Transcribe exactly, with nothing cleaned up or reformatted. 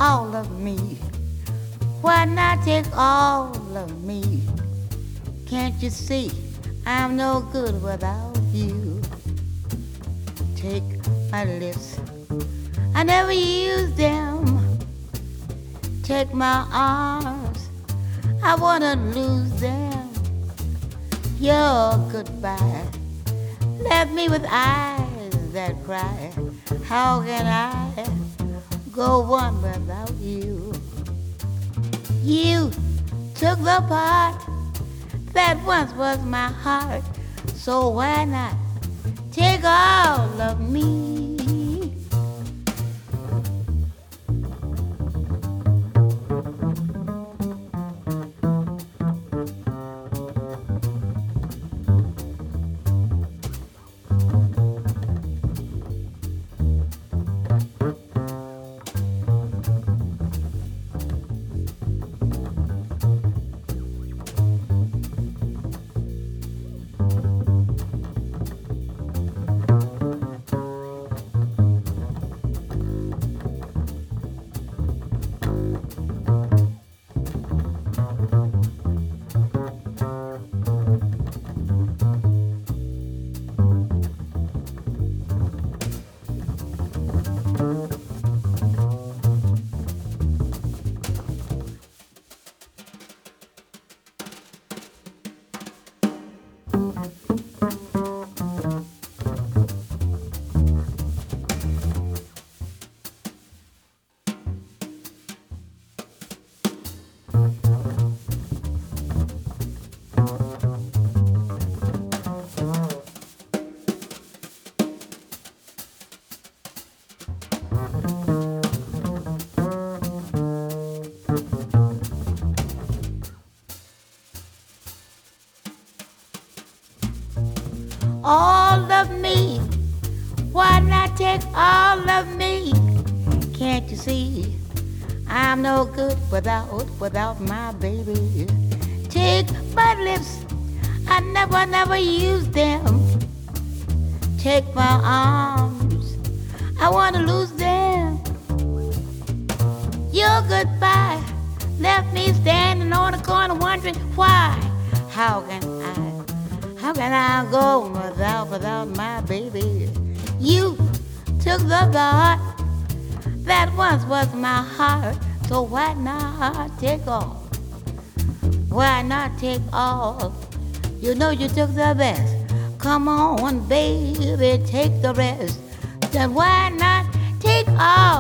all of me? Why not take all of me? Can't you see I'm no good without you? Take my lips, I never use them. Take my arms, I wanna lose them. Your goodbye left me with eyes that cry. How can I go on without you? You took the part that once was my heart, so why not take all of me? All of me, why not take all of me? Can't you see I'm no good without, without my baby? Take my lips, I never, never use them. Take my arms, I wanna lose them. Your goodbye left me standing on the corner wondering why. How can I? How can I go without, without my baby? You took the thought that once was my heart, so why not take all? Why not take all? You know you took the best. Come on, baby, take the rest. Then why not take all?